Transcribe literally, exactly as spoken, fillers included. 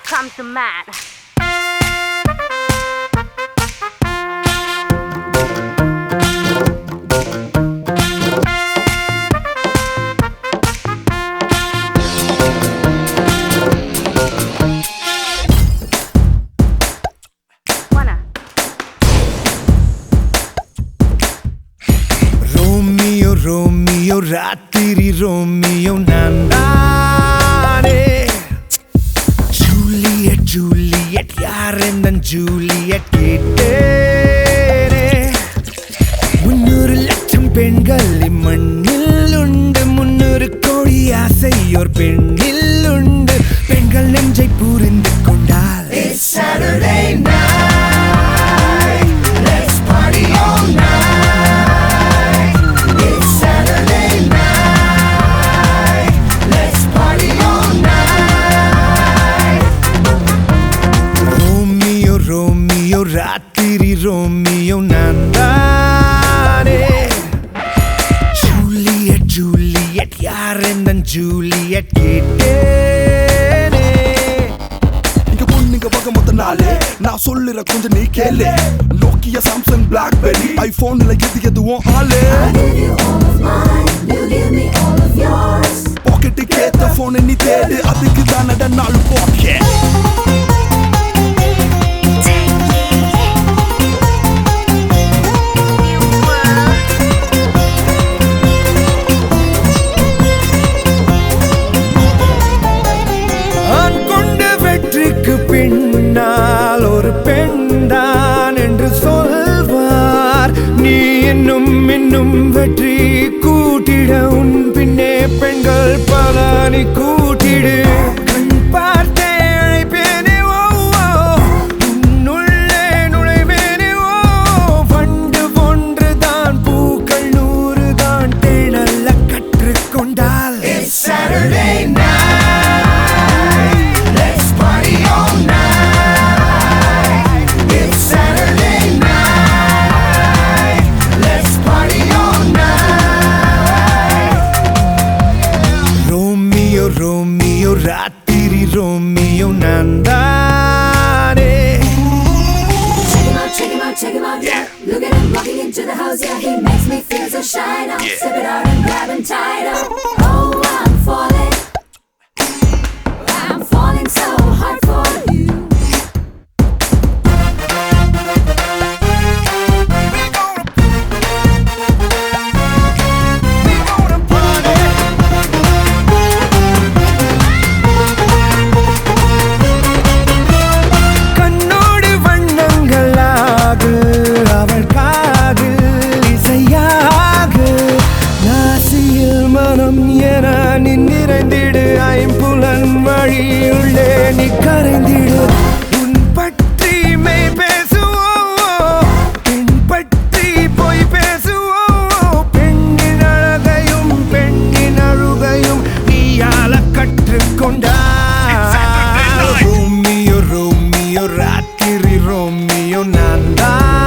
comes the man. Romeo, Romeo, ராத்திரி Romeo நான் தானே. ஜூலியட் ஜூலியட் யார் என்ன ஜூலியட் கேட்டேனே. முன்னூறு லட்சம் பெண்கள் இம்மண்ணில் உண்டு, முன்னூறு கோடி ஆசையோர் பெண்ணில் உண்டு. பெண்கள் நெஞ்சை புரிந்து கொண்டால் It's Saturday night, let's party all night. It's Saturday night, let's party all night. Romeo, Romeo, ராத்திரி ரோமியோ நான் தானே. ஜூலியட் ஜூலியட் யார் என்ன ஜூலியட் கேட்டேனே. இங்க பொண்ணுங்க வகை மொத்த நாளே நான் சொல்லுற கொஞ்சம் நீ கேளு. நோக்கியா சாம்சங் பிளாக்பெர்ரி ஐபோன்ல எது எதுவும் ஆளு. பாக்கெட்டுக்கு ஏத்த போன் நீ தேடு, அதுக்கு தானட நாலு பாக்கெட். ஆண் கொண்ட வெற்றிக்கு பின்னால் ஒரு பெண்தான் என்று சொல்வார். நீ இன்னும் இன்னும் வெற்றி கூட்டிட உன் பின்னே பெண்கள் பல நீ கூட்டிடு. கண் பார்த்தே அழைப்பேனே ஓ ஓ, உன்னுள்ளே நுழைவேனே ஓ. வண்டு ஒன்றுதான் பூக்கள் நூறு தான் தேடல்ல கற்றுக்கொண்டால் It's Saturday night, let's party all night. It's Saturday night, let's party all night. Romeo, Romeo, ராத்திரி ரோமியோ நான் தானே. Check him out, check him out, check him out, yeah. Look at him walking into the house, yeah. He makes me feel so shy now. Yeah. Sip it out and grab him tight up. Oh, I'm falling. I'm falling so hard for you. கண்ணோடு வண்ணங்களாகு அவள் காதில் இசையாக. நாசியில் மனம் என நீ நிறைந்திடு, ஐம்புலன் வழியுள்ளே நீ கரைந்திடு. உன் பற்றி மெய் பேசுவோம், பெண் பற்றி பொய் பேசுவோம். பெண்ணின் அழகையும் பெண்ணின் அழுகையும் நீயால கற்றுக்கொண்டாய். ரோமியோ ரோமியோ ராத்திரி ரோமியோ நான் தான்.